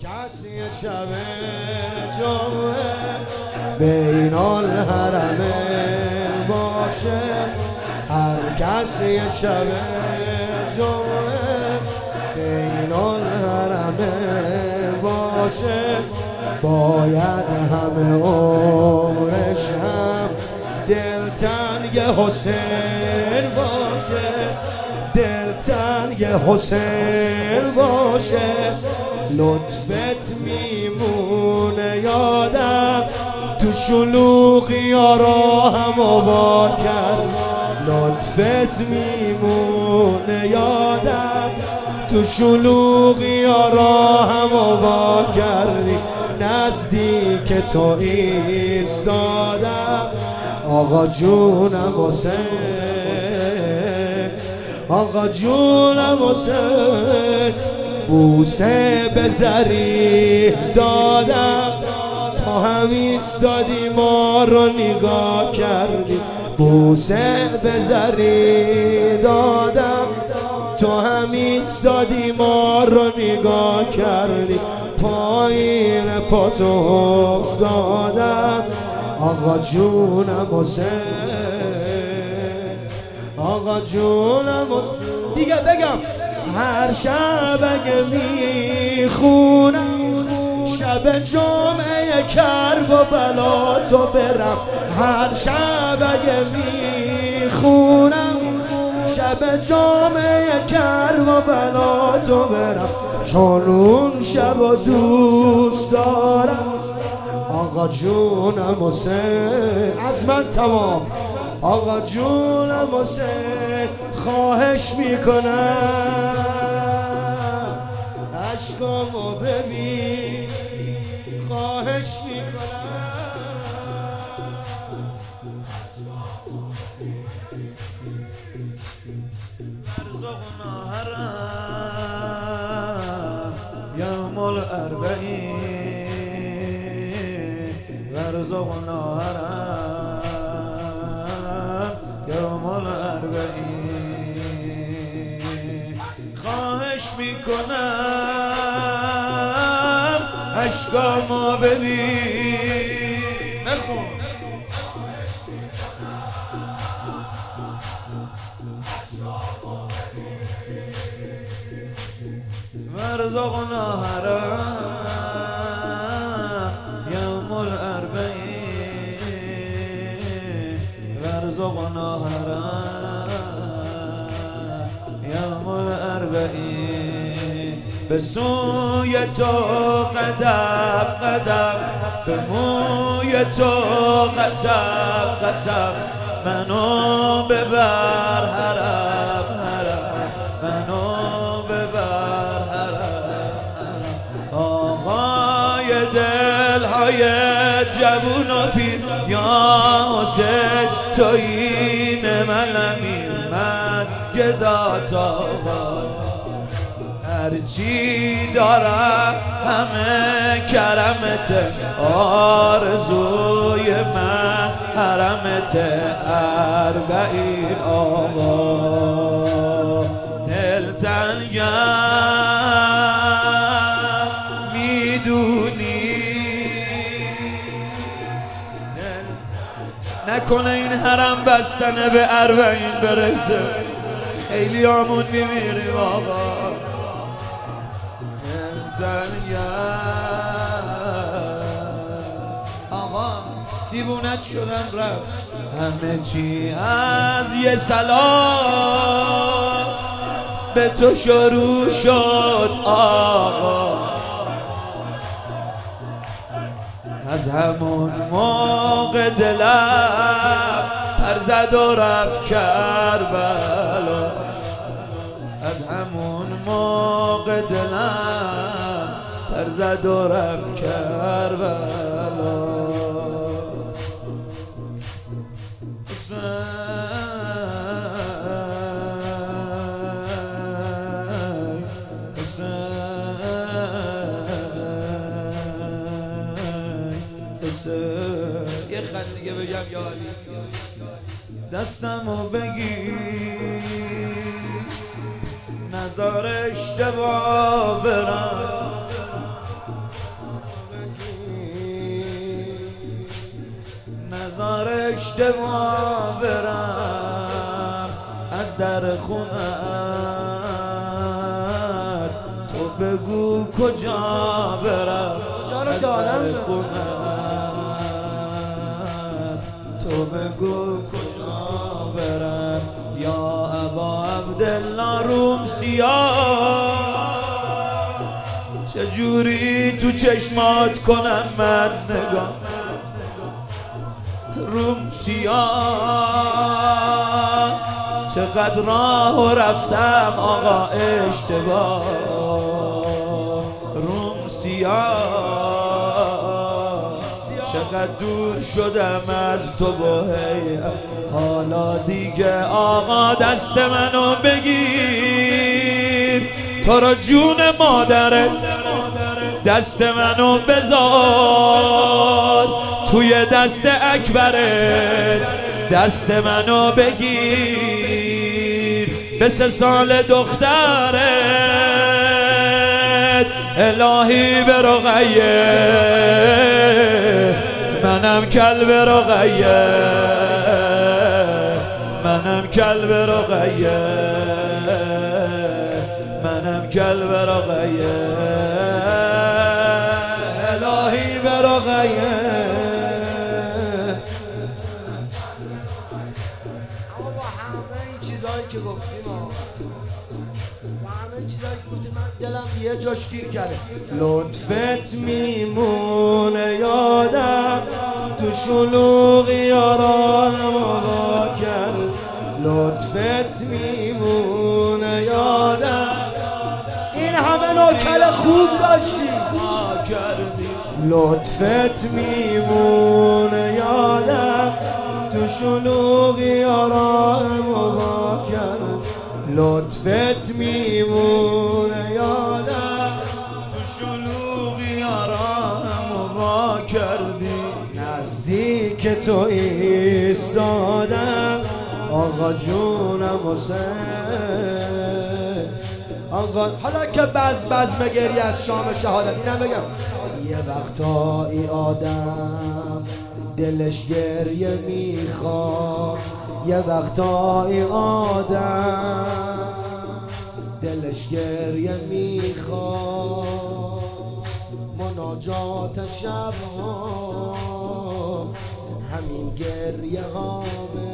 کسی شب جمعه بین الحرمین باشه، هر کسی شب جمعه بین الحرمین باشه، باید همه عمرش هم دلتنگ حسین باشه، دلتنگ حسین باشه. لطفت میمونه یادم تو شلوغی ها راهم آوا کرد، لطفت میمونه یادم تو شلوغی ها راهم آوا کردی، نزدیک تو ایستادم آقا جونم حسین، آقا جونم حسین. بوسه به زری دادم تو هم ایستادی ما رو نگاه کردی، بوسه به زری دادم تو هم ایستادی ما رو نگاه کردی، پایین پاتو افتادم آقا جونم حسین، آقا جونم حسین. دیگه بگم هر شب اگه میخونم شب جمعه کرب و بلا تو برم، هر شب اگه میخونم شب جمعه کرب و بلا تو برم، چون اون شب و دوست دارم آقا جونم حسین. از من تمام آقا جونم حسین. خواهش میکنم عشقامو ببین، خواهش میکنم ارزقنا حرم یوم الاربعین، ارزقنا حرم یوم الاربعین. خواهش میکنم عشقامو ببین، نخون ورزقنا حرم یوم الاربعین، ورزقنا حرم یوم الاربعین. به سوی تو قدم قدم، به موی تو قصب قصب، منو ببر حرم حرم، منو ببر حرم. آقای دلهای جوون و پیر یا حسین، تویی منمی من گدا تا هرچی دارم همه کرمته، آرزوی من حرمت اربعین. آقا دلتنگم میدونی، نکنه این حرم بستنه به اربعین برسه، خیلی همون میمیریم آقا. آقا دیوونت شدم رفت همه چی از یه سلام به تو شروع شد آقا، از همون موقع دلم پر زد و رفت کربلا، از همون موقع دلم پر زد و رفت کربلا. یه خط دیگه بگم یا علی، دستمو بگیر نزار اشتباه برم، میشه ما برم از در خونت، تو بگو کجا برم از در خونت، تو بگو کجا برم یا ابا عبدالله روم سیاه، چجوری تو چشمات کنم من نگاه روم سیاه، چقدر راه رفتم آقا اشتباه روم سیاه، چقدر دور شدم از تو با هیئت، حالا دیگه آقا دست منو بگیر، تو را جون مادرت دست منو بذار، توی دست اکبرت دست منو بگیر، به 3 سال دخترت الهی به رقیه، منم کلب رقیه، منم کلب رقیه، منم کلب رقیه، الهی به رقیه. با همه این چیزهایی که گفتیم با همه این چیزهایی که گفتیم من دلم یه جاش گیر کرده، لطفت میمونه یادم تو شلوغی یارانم آقا کرد، لطفت میمونه یادم این همه نوکر خوب داشتی لطفت میمونه یادم تو شلوغی یارانم آقا کرد، لطفت میمونه یادم تو شلوغی یارانم آقا کردی، نزدیک تو ایستادم آقا جونم حسین، آقا حالا که بزم گری از شام شهادت اینم بگم، یه وقتایی آدم دلش گریه میخواد، یه وقتایی آدم دلش گریه میخواد، مناجات شبها همین گریه هامه،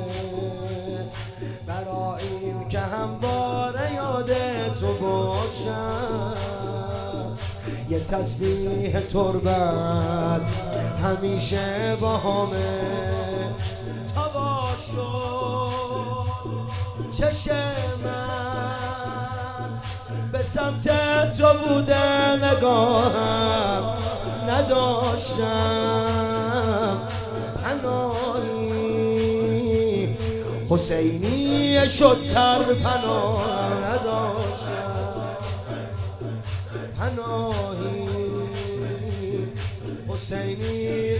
برای این که همواره یاد تو باشم، یه تسبیح تربت همیشه با همه، تا باشو چشم من به سمت تو بوده، نگاهم نداشتم پناهی، حسینی شد سر پناه نداشتم پناهی، حسینی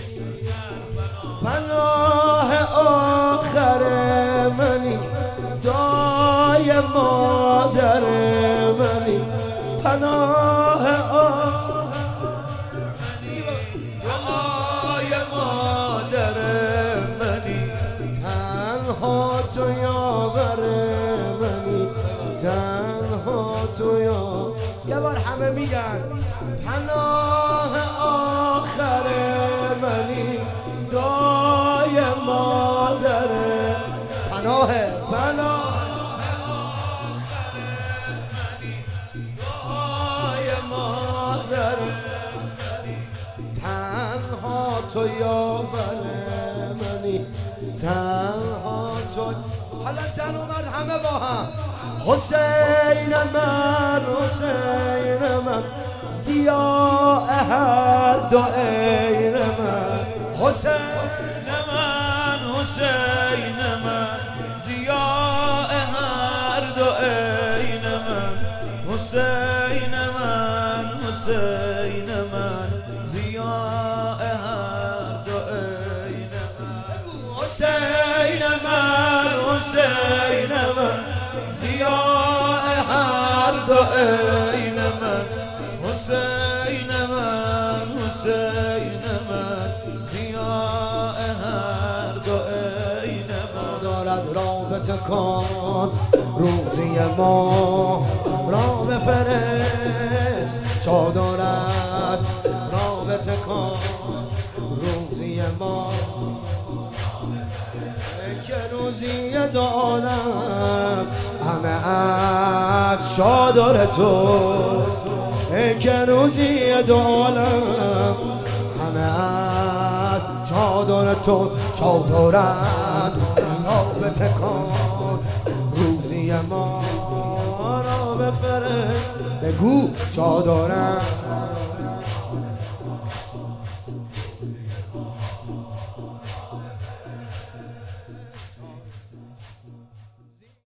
پناه آخر منی، دای مادر منی، پناه دعای مادر منی، تنها تو یاور منی، تنها تو یه بار همه میگن پناه آخر منی، دای مادر پناه دای مادر، تنها تو یاور منی، تنها تو. حالا زن اومد همه با هم، حسین من حسین من ضیاء هر دو عین من، حسین من حسین من ضیاء هر دو عین من، حسین من حسین من ضیاء هر دو عین من، حسین من حسین من ضیاء هر دو عین من، حسین من حسین من ضیاء هر دو کن روزی ما را بفرست چادرت رابطه کن روزی ما که روزی دارم همه از چادر توست که روزی دارم همه از چادر تو چادرت رابطه کن روزی ما را بفرست بگو چادرت